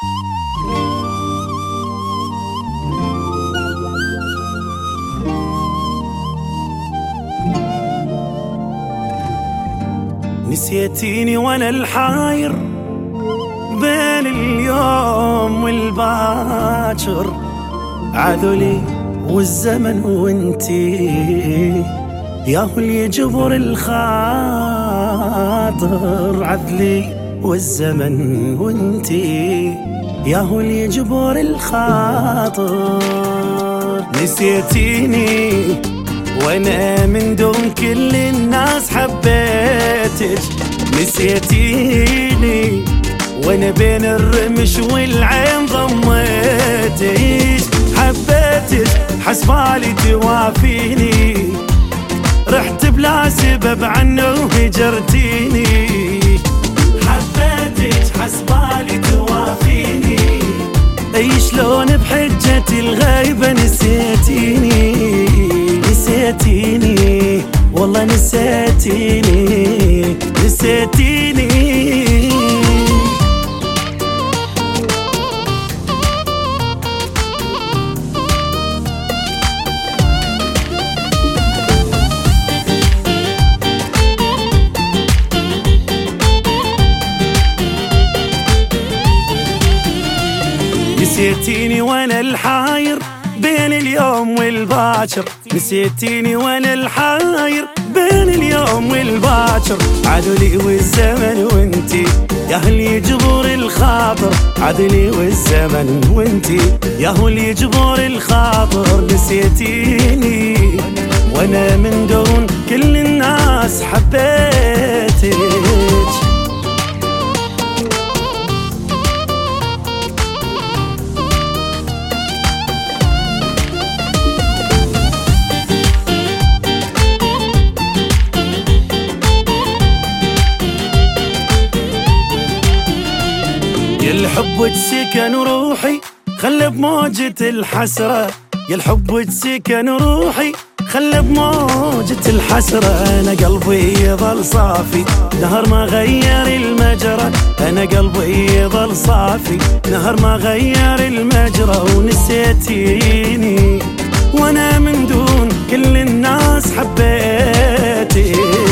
نسيتيني وانا الحاير بين اليوم والباكر، عذلي والزمن وانتي ياهو اللي يجبر الخاطر، عذلي والزمن وانتي ياهو اللي يجبر الخاطر. نسيتيني وانا من دون كل الناس حبيتك، نسيتيني وانا بين الرمش والعين ضميتك، حبيتك حسبالي توافيني، رحت بلا سبب عنه وهجرتيني، حبيتك حسبالي توافيني، اي شلون بحجة الغيبة نسيتيني، نسيتيني والله نسيتيني، نسيتيني. نسيتيني وانا الحاير بين اليوم والباكر، نسيتيني وانا الحاير بين اليوم والباكر، عدلي والزمن وانتي ياهو اللي يجبر الخاطر، عدلي والزمن وانتي ياهو اللي يجبر الخاطر. نسيتيني وانا من دون كل الناس حبيتك، يا الحب تسكن روحي خلى بموجة الحسرة، يا الحب تسكن روحي خلى بموجة الحسرة، أنا قلبي يظل صافي نهر ما غير المجرى، أنا قلبي يظل صافي نهر ما غير المجرى. ونسيتيني وأنا من دون كل الناس حبيتك،